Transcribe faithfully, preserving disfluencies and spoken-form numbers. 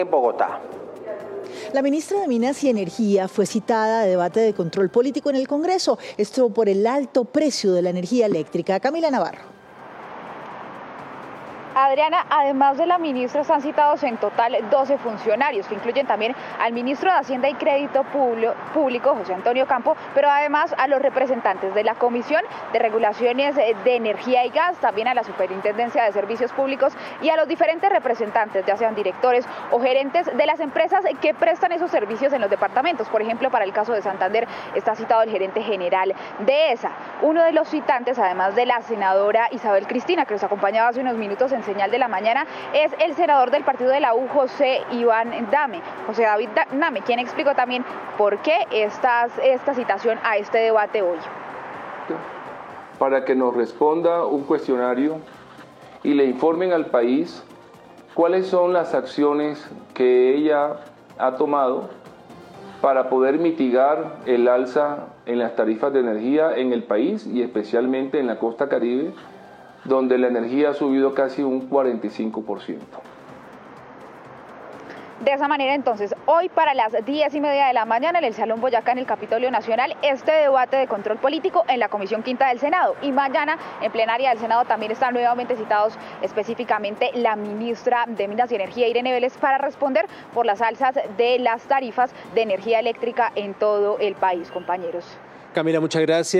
en Bogotá. La ministra de Minas y Energía fue citada a debate de control político en el Congreso, esto por el alto precio de la energía eléctrica. Camila Navarro. Adriana, además de la ministra, están citados en total doce funcionarios, que incluyen también al ministro de Hacienda y Crédito Público, José Antonio Campo, pero además a los representantes de la Comisión de Regulaciones de Energía y Gas, también a la Superintendencia de Servicios Públicos y a los diferentes representantes, ya sean directores o gerentes de las empresas que prestan esos servicios en los departamentos. Por ejemplo, para el caso de Santander está citado el gerente general de ESA. Uno de los citantes, además de la senadora Isabel Cristina, que nos acompañaba hace unos minutos en Señal de la Mañana, es el senador del partido de la U, José Iván Dame, José David Dame, quien explicó también por qué estas, esta citación a este debate hoy. Para que nos responda un cuestionario y le informen al país cuáles son las acciones que ella ha tomado para poder mitigar el alza en las tarifas de energía en el país y especialmente en la costa Caribe, donde la energía ha subido casi un cuarenta y cinco por ciento. De esa manera, entonces, hoy para las diez y media de la mañana en el Salón Boyacá, en el Capitolio Nacional, este debate de control político en la Comisión Quinta del Senado. Y mañana, en plenaria del Senado, también están nuevamente citados específicamente la ministra de Minas y Energía, Irene Vélez, para responder por las alzas de las tarifas de energía eléctrica en todo el país, compañeros. Camila, muchas gracias.